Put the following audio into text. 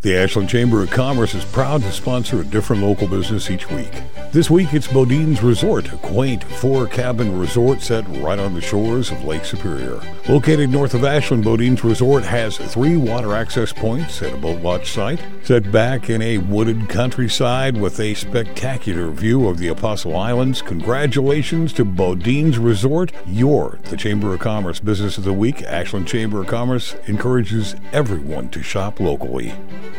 The Ashland Chamber of Commerce is proud to sponsor a different local business each week. This week it's Bodine's Resort, a quaint four-cabin resort set right on the shores of Lake Superior. Located north of Ashland, Bodine's Resort has 3 water access points and a boat launch site, set back in a wooded countryside with a spectacular view of the Apostle Islands. Congratulations to Bodine's Resort. You're the Chamber of Commerce Business of the Week. Ashland Chamber of Commerce encourages everyone to shop locally.